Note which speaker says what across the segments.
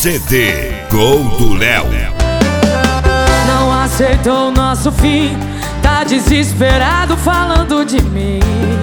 Speaker 1: CD Gol do Léo.
Speaker 2: Não aceitou o nosso fim, tá desesperado falando de mim.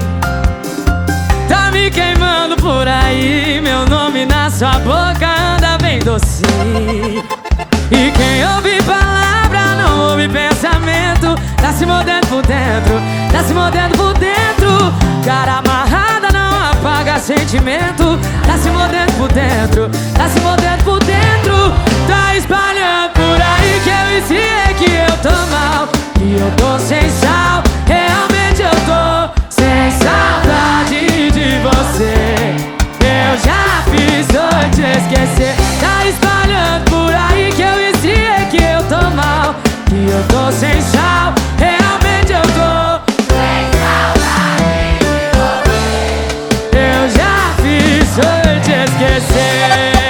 Speaker 2: Tá me queimando por aí, meu nome na sua boca anda bem docinho. E quem ouve palavra não ouve pensamento, tá se mordendo por dentro, tá se mordendo por dentro. Cara amarrada não apaga sentimento, tá se mordendo por dentro, tá se mordendo por dentro. Tá espalhando por aí que eu ensinei que eu tô mal, que eu tô sem sal, realmente eu tô sem saudade de você. Eu já fiz hoje te esquecer. Tá espalhando por aí que eu ensinei que eu tô mal, que eu tô sem sal, realmente eu tô sem saudade de você. Eu já fiz hoje te esquecer.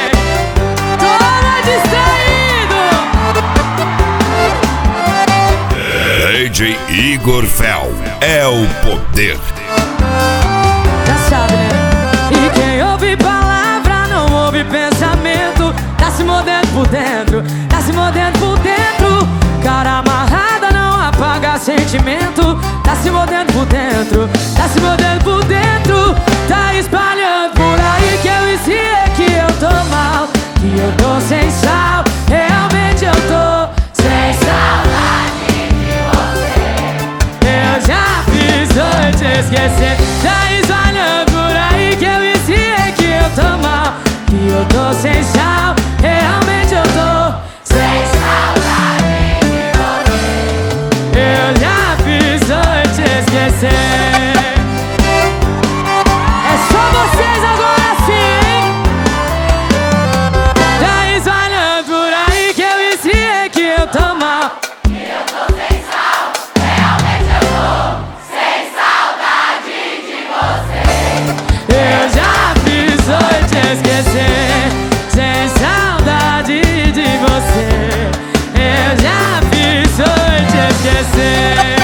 Speaker 1: DJ Igor Fel é o poder.
Speaker 2: Já sabe, né? E quem ouve palavra não ouve pensamento, tá se mordendo por dentro, tá se mordendo por dentro. Cara amarrada não apaga sentimento, tá se mordendo por dentro, tá se mordendo por dentro. Tá espalhando por aí que eu ensinei que eu tô mal, que eu tô sem sal, realmente eu tô sem saudade. Hoje te esquecer. Tá espalhando por aí que eu ensinei que eu tô mal, que eu tô sem sal, realmente eu tô sem saudade de você. Eu já fiz hoje te esquecer. É só vocês agora sim, hein? Tá espalhando por aí que eu ensinei que eu tô mal, que eu tô sem sal, realmente eu tô sem saudade de você. Eu já fiz hoje te esquecer, sem saudade de você. Eu já fiz hoje te esquecer.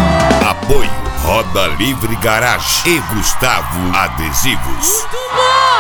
Speaker 1: Apoio Roda Livre Garage e Gustavo Adesivos.
Speaker 2: Muito bom!